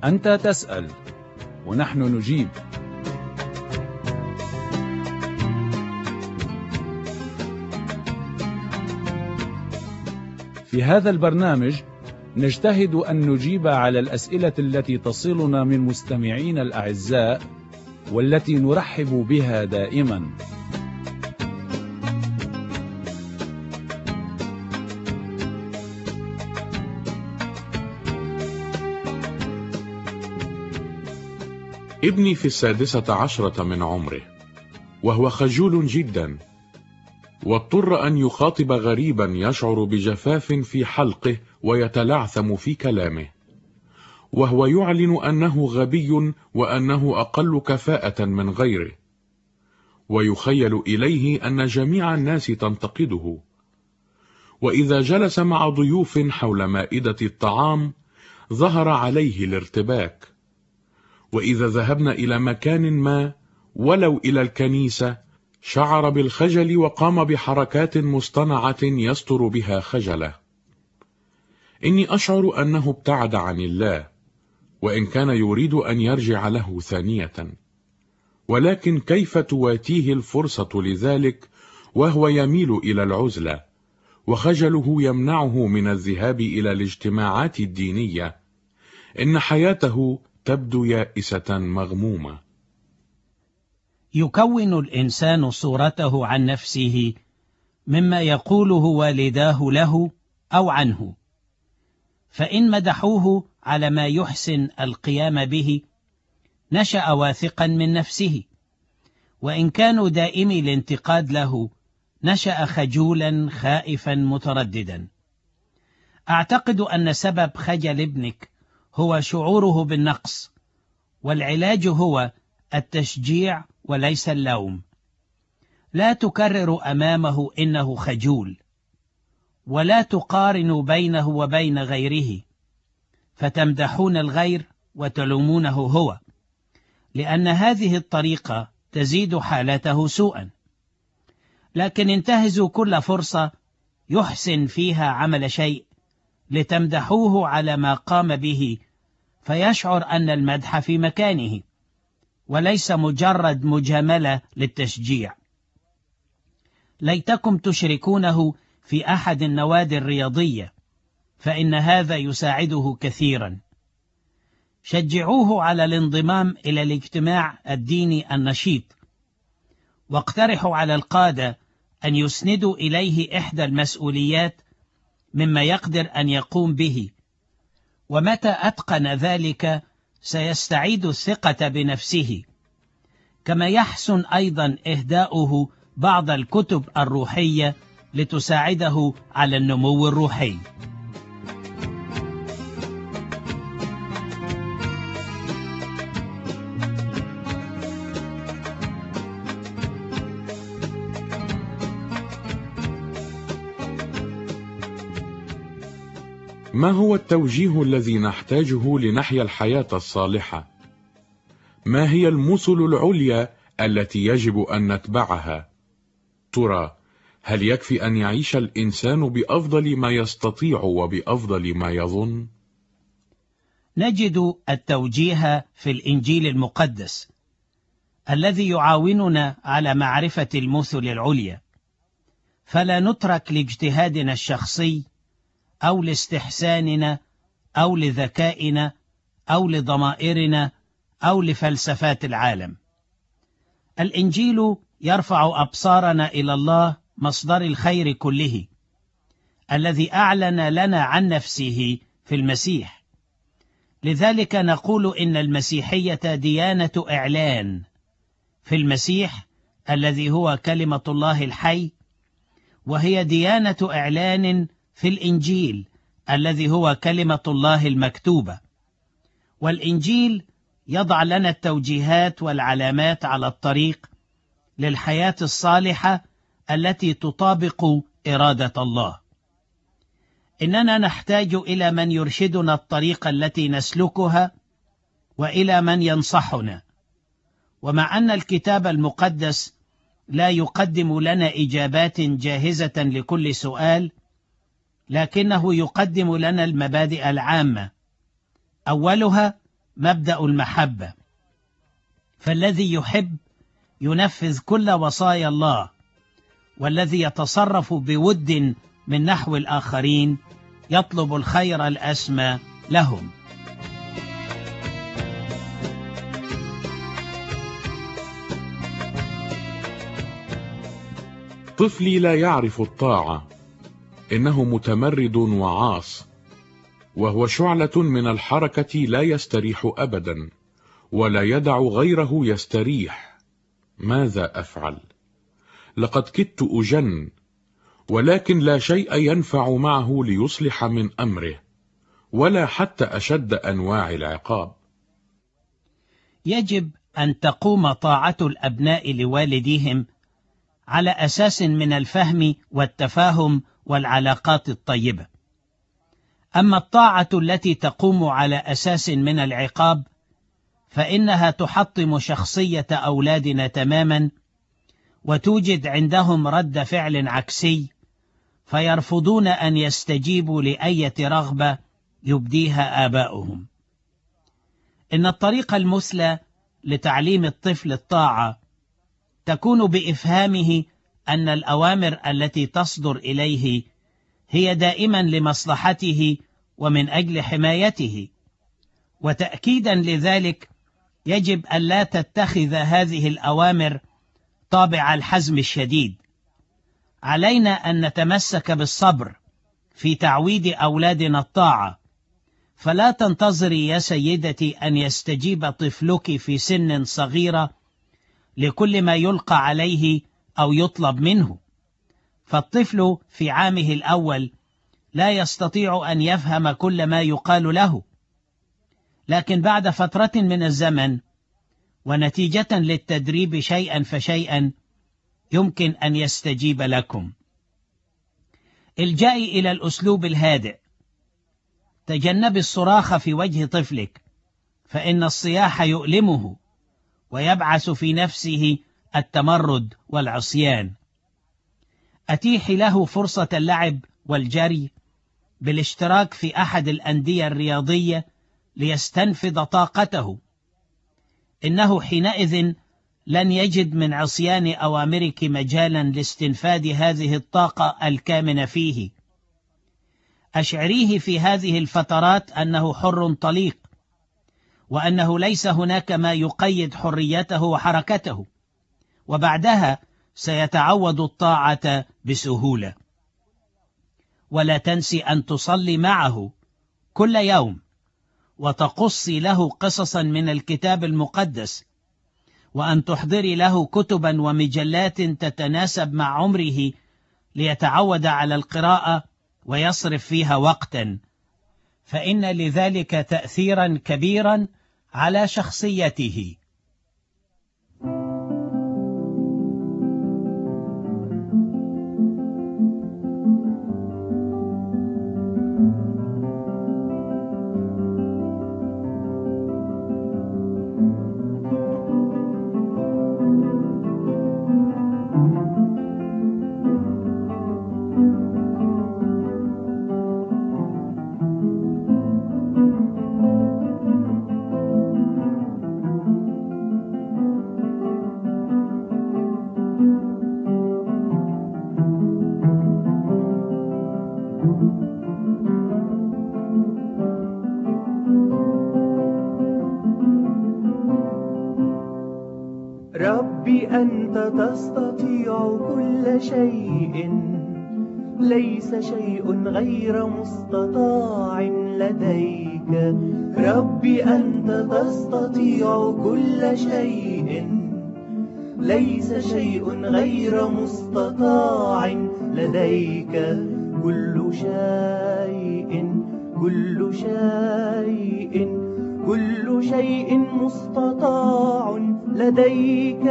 أنت تسأل ونحن نجيب. في هذا البرنامج نجتهد أن نجيب على الأسئلة التي تصلنا من مستمعين الأعزاء والتي نرحب بها دائما. ابني في 16 من عمره، وهو خجول جدا، واضطر أن يخاطب غريبا يشعر بجفاف في حلقه ويتلعثم في كلامه، وهو يعلن أنه غبي وأنه أقل كفاءة من غيره، ويخيل إليه أن جميع الناس تنتقده. وإذا جلس مع ضيوف حول مائدة الطعام ظهر عليه الارتباك، وإذا ذهبنا إلى مكان ما ولو إلى الكنيسة شعر بالخجل وقام بحركات مصطنعة يستر بها خجله. إني أشعر أنه ابتعد عن الله، وإن كان يريد أن يرجع له ثانية، ولكن كيف تواتيه الفرصة لذلك وهو يميل إلى العزلة، وخجله يمنعه من الذهاب إلى الاجتماعات الدينية؟ إن حياته تبدو يائسة مغمومة. يكون الإنسان صورته عن نفسه مما يقوله والداه له أو عنه، فإن مدحوه على ما يحسن القيام به نشأ واثقا من نفسه، وإن كانوا دائمي الانتقاد له نشأ خجولا خائفا مترددا. أعتقد أن سبب خجل ابنك هو شعوره بالنقص، والعلاج هو التشجيع وليس اللوم. لا تكرر أمامه إنه خجول، ولا تقارنوا بينه وبين غيره فتمدحون الغير وتلومونه هو، لأن هذه الطريقة تزيد حالته سوءا. لكن انتهزوا كل فرصة يحسن فيها عمل شيء لتمدحوه على ما قام به، فيشعر أن المدح في مكانه وليس مجرد مجاملة للتشجيع. ليتكم تشركونه في أحد النوادي الرياضية، فإن هذا يساعده كثيرا. شجعوه على الانضمام إلى الاجتماع الديني النشيط، واقترحوا على القادة أن يسندوا إليه إحدى المسؤوليات مما يقدر أن يقوم به، ومتى أتقن ذلك سيستعيد الثقة بنفسه. كما يحسن أيضا إهداؤه بعض الكتب الروحية لتساعده على النمو الروحي. ما هو التوجيه الذي نحتاجه لنحيا الحياة الصالحة؟ ما هي المثل العليا التي يجب أن نتبعها؟ ترى هل يكفي أن يعيش الإنسان بأفضل ما يستطيع وبأفضل ما يظن؟ نجد التوجيه في الإنجيل المقدس الذي يعاوننا على معرفة المثل العليا، فلا نترك لاجتهادنا الشخصي أو لاستحساننا أو لذكائنا أو لضمائرنا أو لفلسفات العالم. الإنجيل يرفع أبصارنا إلى الله مصدر الخير كله، الذي أعلن لنا عن نفسه في المسيح. لذلك نقول إن المسيحية ديانة إعلان في المسيح الذي هو كلمة الله الحي، وهي ديانة إعلان في الإنجيل الذي هو كلمة الله المكتوبة. والإنجيل يضع لنا التوجيهات والعلامات على الطريق للحياة الصالحة التي تطابق إرادة الله. إننا نحتاج إلى من يرشدنا الطريق التي نسلكها، وإلى من ينصحنا. ومع أن الكتاب المقدس لا يقدم لنا إجابات جاهزة لكل سؤال، لكنه يقدم لنا المبادئ العامة. أولها مبدأ المحبة، فالذي يحب ينفذ كل وصايا الله، والذي يتصرف بود من نحو الآخرين يطلب الخير الأسمى لهم. طفلي لا يعرف الطاعة، إنه متمرد وعاص، وهو شعلة من الحركة لا يستريح أبدا، ولا يدع غيره يستريح. ماذا أفعل؟ لقد كدت أجن، ولكن لا شيء ينفع معه ليصلح من أمره، ولا حتى أشد أنواع العقاب. يجب أن تقوم طاعة الأبناء لوالديهم على أساس من الفهم والتفاهم والعلاقات الطيبة. أما الطاعة التي تقوم على أساس من العقاب فإنها تحطم شخصية أولادنا تماما، وتوجد عندهم رد فعل عكسي، فيرفضون أن يستجيبوا لأية رغبة يبديها آباؤهم. إن الطريقة المثلى لتعليم الطفل الطاعة تكون بإفهامه أن الأوامر التي تصدر إليه هي دائما لمصلحته ومن أجل حمايته، وتأكيدا لذلك يجب أن لا تتخذ هذه الأوامر طابع الحزم الشديد. علينا أن نتمسك بالصبر في تعويد أولادنا الطاعة، فلا تنتظري يا سيدتي أن يستجيب طفلك في سن صغيرة لكل ما يلقى عليه أو يطلب منه، فالطفل في عامه الأول لا يستطيع أن يفهم كل ما يقال له، لكن بعد فترة من الزمن ونتيجة للتدريب شيئا فشيئا يمكن أن يستجيب لكم. الجئي إلى الأسلوب الهادئ. تجنب الصراخ في وجه طفلك، فإن الصياح يؤلمه ويبعث في نفسه التمرد والعصيان. أتيحي له فرصة اللعب والجري بالاشتراك في أحد الأندية الرياضية ليستنفذ طاقته. إنه حينئذ لن يجد من عصيان أوامرك مجالا لاستنفاد هذه الطاقة الكامنة فيه. أشعريه في هذه الفترات أنه حر طليق، وأنه ليس هناك ما يقيد حريته وحركته، وبعدها سيتعود الطاعة بسهولة. ولا تنسي أن تصلي معه كل يوم، وتقصي له قصصا من الكتاب المقدس، وأن تحضري له كتبا ومجلات تتناسب مع عمره ليتعود على القراءة ويصرف فيها وقتا، فإن لذلك تأثيرا كبيرا على شخصيته. ربي أنت تستطيع كل شيء، ليس شيء غير مستطاع لديك. ربي أنت تستطيع كل شيء، ليس شيء غير مستطاع لديك. كل شيء كل شيء كل شيء مستطاع لديك.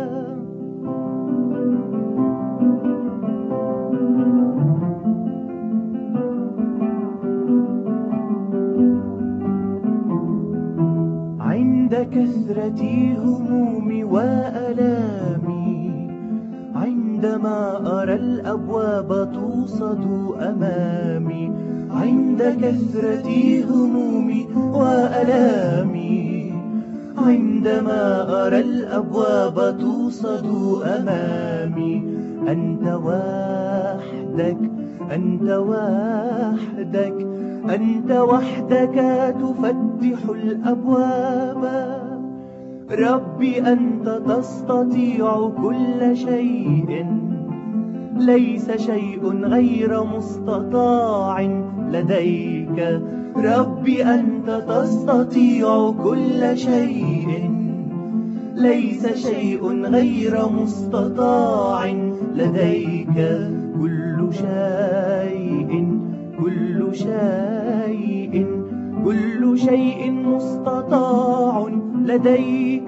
عند كثرة همومي وآلامي، عندما أرى الأبواب توصد أمامي، عند كثرة همومي وألامي، عندما أرى الأبواب توصد أمامي. أنت وحدك، أنت وحدك، أنت وحدك تفتح الأبواب. ربي أنت تستطيع كل شيء، ليس شيء غير مستطاع لديك. ربي أنت تستطيع كل شيء، ليس شيء غير مستطاع لديك. كل شيء، كل شيء، كل شيء مستطاع لديك.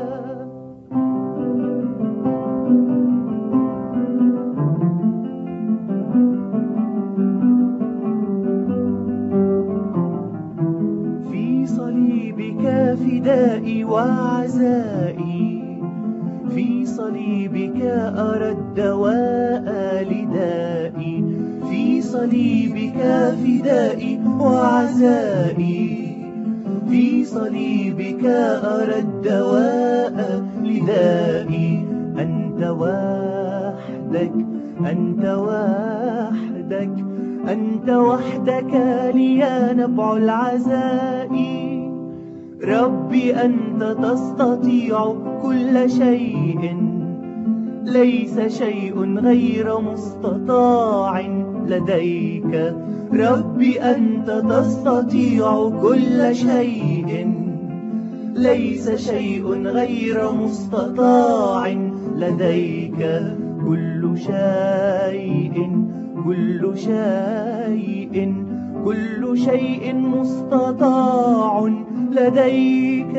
في صليبك فدائي وعزائي، في صليبك أرى الدواء لدائي. في صليبك فدائي وعزائي، في صليبك أرى الدواء لدائي. أنت وحدك، أنت وحدك، أنت وحدك لي نبع العزاء. ربي أنت تستطيع كل شيء، ليس شيء غير مستطاع لديك. ربي أنت تستطيع كل شيء، ليس شيء غير مستطاع لديك. كل شيء، كل شيء، كل شيء مستطاع لديك.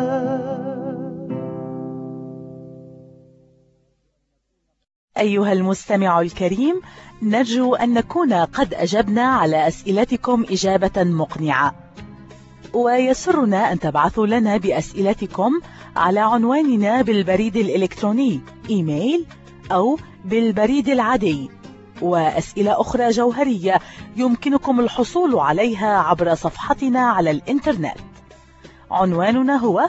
أيها المستمع الكريم، نرجو أن نكون قد أجبنا على أسئلتكم إجابة مقنعة، ويسرنا أن تبعثوا لنا بأسئلتكم على عنواننا بالبريد الإلكتروني إيميل أو بالبريد العادي. وأسئلة أخرى جوهرية يمكنكم الحصول عليها عبر صفحتنا على الإنترنت. عنواننا هو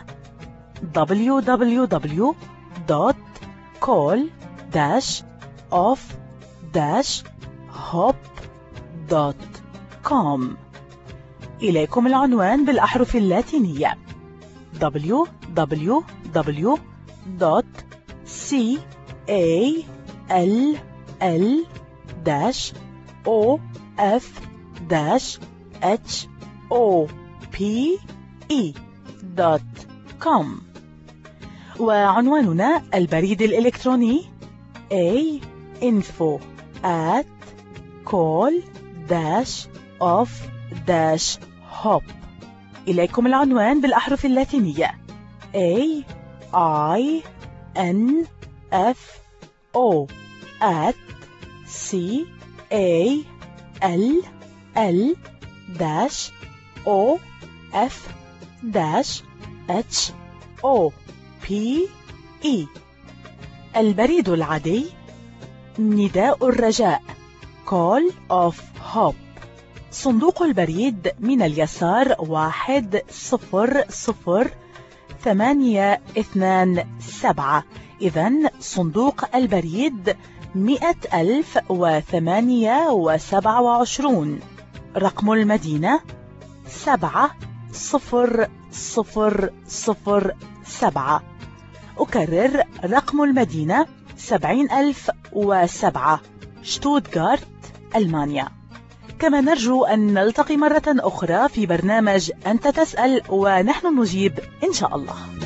www.call-off-hop.com. إليكم العنوان بالأحرف اللاتينية www.call-off-hop.com. وعنواننا البريد الإلكتروني info@call-off-hop. إليكم العنوان بالأحرف اللاتينية AINFO@call-off-hop. البريد العادي نداء الرجاء Call of Hope. صندوق البريد من اليسار 100,827. إذن صندوق البريد 100,827. رقم المدينة 70007. أكرر رقم المدينة 70,007، شتوتغارت، ألمانيا. كما نرجو أن نلتقي مرة أخرى في برنامج أنت تسأل ونحن نجيب إن شاء الله.